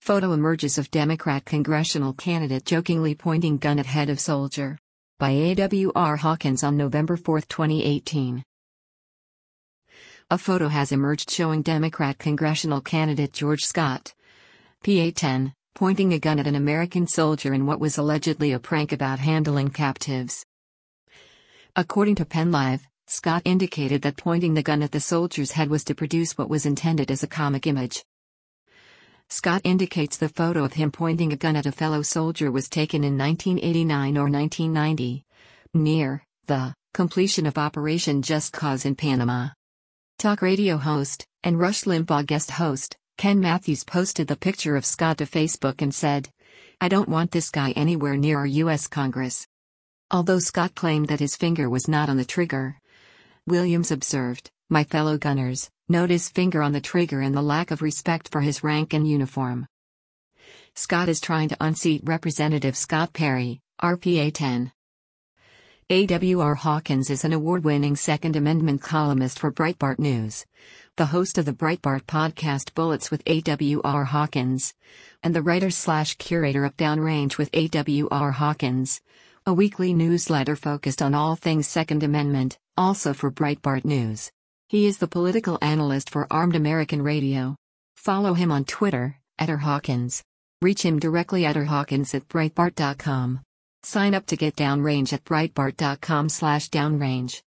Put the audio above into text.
Photo emerges of Democrat congressional candidate jokingly pointing gun at head of soldier. By A.W.R. Hawkins on November 4, 2018. A photo has emerged showing Democrat congressional candidate George Scott, PA-10, pointing a gun at an American soldier in what was allegedly a prank about handling captives. According to PennLive, Scott indicated that pointing the gun at the soldier's head was to produce what was intended as a comic image. Scott indicates the photo of him pointing a gun at a fellow soldier was taken in 1989 or 1990, near the completion of Operation Just Cause in Panama. Talk radio host and Rush Limbaugh guest host Ken Matthews posted the picture of Scott to Facebook and said, "I don't want this guy anywhere near our U.S. Congress." Although Scott claimed that his finger was not on the trigger, Williams observed, "My fellow gunners, note his finger on the trigger and the lack of respect for his rank and uniform." Scott is trying to unseat Representative Scott Perry, RPA-10. A.W.R. Hawkins is an award-winning Second Amendment columnist for Breitbart News, the host of the Breitbart podcast Bullets with A.W.R. Hawkins, and the writer/curator of Downrange with A.W.R. Hawkins, a weekly newsletter focused on all things Second Amendment, also for Breitbart News. He is the political analyst for Armed American Radio. Follow him on Twitter, @RHawkins. Reach him directly at rhawkins@breitbart.com. Sign up to get Downrange at breitbart.com/downrange.